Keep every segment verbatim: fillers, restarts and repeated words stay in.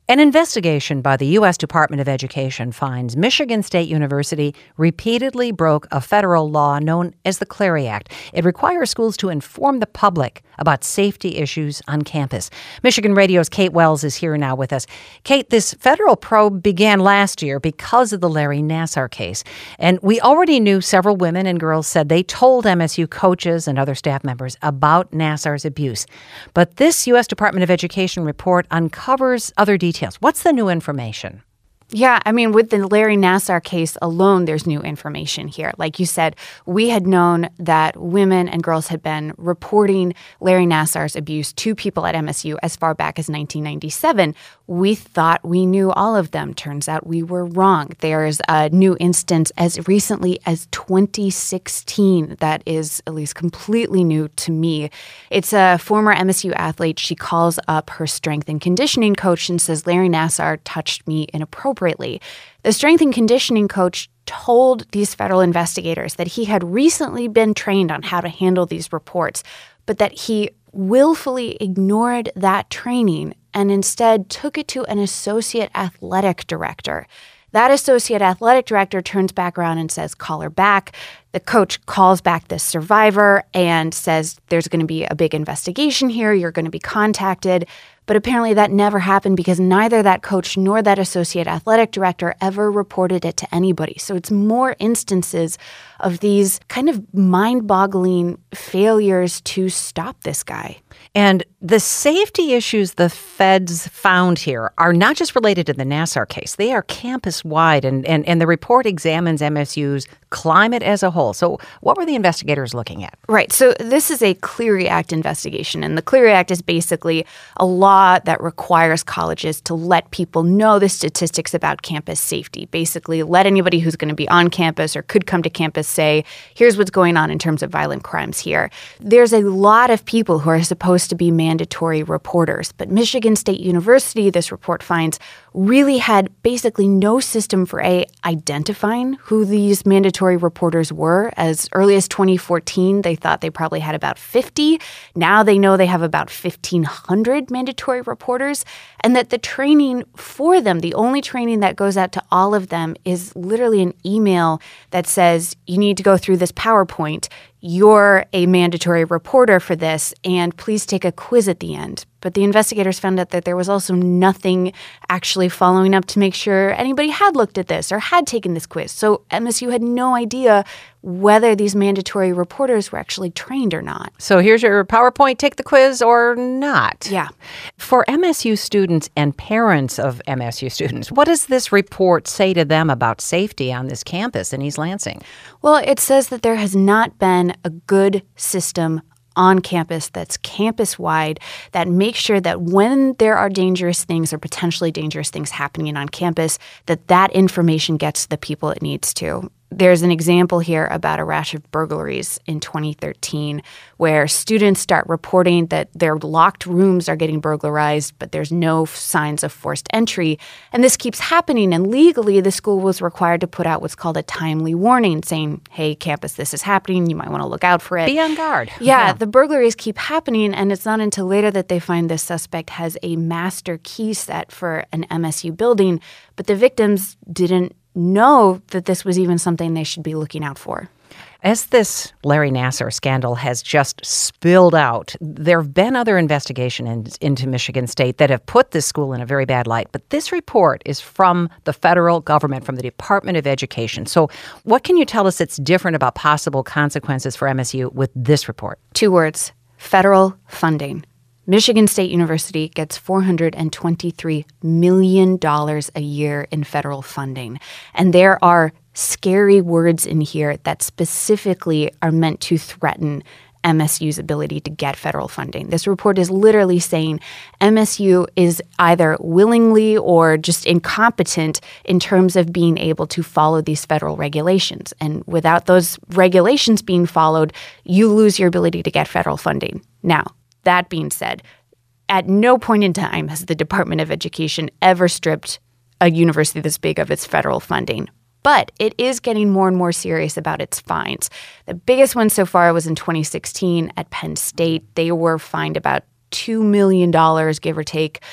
An investigation by the U S Department of Education finds Michigan State University repeatedly broke a federal law known as the Clery Act. It requires schools to inform the public about safety issues on campus. Michigan Radio's Kate Wells is here now with us. Kate, this federal probe began last year because of the Larry Nassar case. And we already knew several women and girls said they told M S U coaches and other staff members about Nassar's abuse. But this U S Department of Education report uncovers other details. What's the new information? Yeah, I mean, with the Larry Nassar case alone, there's new information here. Like you said, we had known that women and girls had been reporting Larry Nassar's abuse to people at M S U as far back as nineteen ninety-seven. We thought we knew all of them. Turns out we were wrong. There's a new instance as recently as twenty sixteen that is at least completely new to me. It's a former M S U athlete. She calls up her strength and conditioning coach and says, Larry Nassar touched me inappropriately. The strength and conditioning coach told these federal investigators that he had recently been trained on how to handle these reports, but that he willfully ignored that training and instead took it to an associate athletic director. That associate athletic director turns back around and says, call her back. The coach calls back this survivor and says, there's going to be a big investigation here. You're going to be contacted. But apparently that never happened because neither that coach nor that associate athletic director ever reported it to anybody. So it's more instances of these kind of mind-boggling failures to stop this guy. And the safety issues the feds found here are not just related to the Nassar case. They are campus-wide, and, and, and the report examines M S U's climate as a whole. So what were the investigators looking at? Right. So this is a Clery Act investigation, and the Clery Act is basically a law that requires colleges to let people know the statistics about campus safety. Basically, let anybody who's going to be on campus or could come to campus say, here's what's going on in terms of violent crimes here. There's a lot of people who are supposed to be mandatory reporters, but Michigan State University, this report finds, really had basically no system for A, identifying who these mandatory reporters were. As early as twenty fourteen, they thought they probably had about fifty. Now they know they have about fifteen hundred mandatory reporters, and that the training for them, the only training that goes out to all of them, is literally an email that says, you need to go through this PowerPoint. You're a mandatory reporter for this, and please take a quiz at the end. But the investigators found out that there was also nothing actually following up to make sure anybody had looked at this or had taken this quiz. So M S U had no idea whether these mandatory reporters were actually trained or not. So here's your PowerPoint, take the quiz or not. Yeah. For M S U students and parents of M S U students, what does this report say to them about safety on this campus in East Lansing? Well, it says that there has not been a good system on campus that's campus-wide that makes sure that when there are dangerous things or potentially dangerous things happening on campus, that that information gets to the people it needs to. There's an example here about a rash of burglaries in twenty thirteen where students start reporting that their locked rooms are getting burglarized, but there's no signs of forced entry. And this keeps happening. And legally, the school was required to put out what's called a timely warning saying, hey, campus, this is happening. You might want to look out for it. Be on guard. Yeah, yeah, the burglaries keep happening. And it's not until later that they find this suspect has a master key set for an M S U building. But the victims didn't know that this was even something they should be looking out for. As this Larry Nassar scandal has just spilled out, there have been other investigations in, into Michigan State that have put this school in a very bad light. But this report is from the federal government, from the Department of Education. So what can you tell us that's different about possible consequences for M S U with this report? Two words: federal funding. Michigan State University gets four hundred twenty-three million dollars a year in federal funding. And there are scary words in here that specifically are meant to threaten M S U's ability to get federal funding. This report is literally saying M S U is either willingly or just incompetent in terms of being able to follow these federal regulations. And without those regulations being followed, you lose your ability to get federal funding. Now, that being said, at no point in time has the Department of Education ever stripped a university this big of its federal funding. But it is getting more and more serious about its fines. The biggest one so far was in twenty sixteen at Penn State. They were fined about two million dollars, give or take,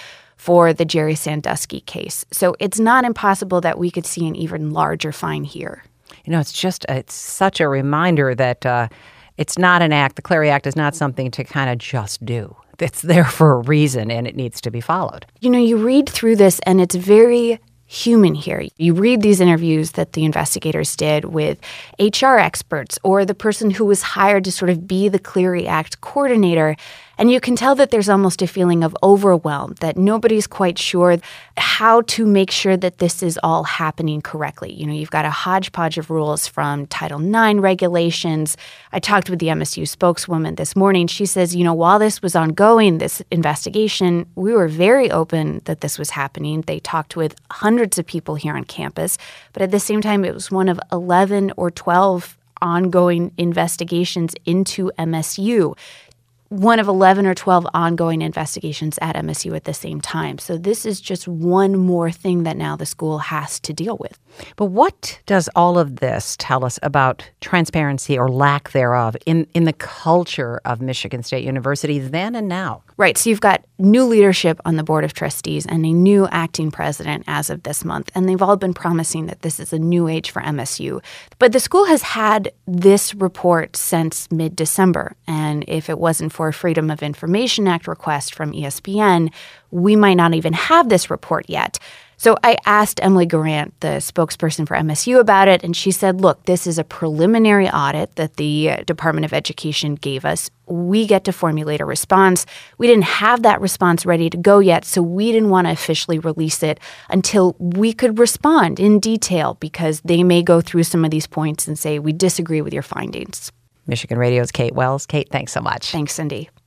for the Jerry Sandusky case. So it's not impossible that we could see an even larger fine here. You know, it's just, it's such a reminder that uh, it's not an act. The Clery Act is not something to kind of just do. It's there for a reason, and it needs to be followed. You know, you read through this, and it's very human here. You read these interviews that the investigators did with H R experts or the person who was hired to sort of be the Clery Act coordinator, and you can tell that there's almost a feeling of overwhelm, that nobody's quite sure how to make sure that this is all happening correctly. You know, you've got a hodgepodge of rules from Title nine regulations. I talked with the M S U spokeswoman this morning. She says, you know, while this was ongoing, this investigation, we were very open that this was happening. They talked with hundreds of people here on campus, but at the same time, it was one of eleven or twelve ongoing investigations into M S U. One of eleven or twelve ongoing investigations at M S U at the same time. So this is just one more thing that now the school has to deal with. But what does all of this tell us about transparency or lack thereof in, in the culture of Michigan State University then and now? Right. So you've got new leadership on the Board of Trustees and a new acting president as of this month. And they've all been promising that this is a new age for M S U. But the school has had this report since mid-December. And if it wasn't for a Freedom of Information Act request from E S P N, we might not even have this report yet. So I asked Emily Garant, the spokesperson for M S U, about it, and she said, look, this is a preliminary audit that the Department of Education gave us. We get to formulate a response. We didn't have that response ready to go yet, so we didn't want to officially release it until we could respond in detail, because they may go through some of these points and say, we disagree with your findings. Michigan Radio's Kate Wells. Kate, thanks so much. Thanks, Cindy.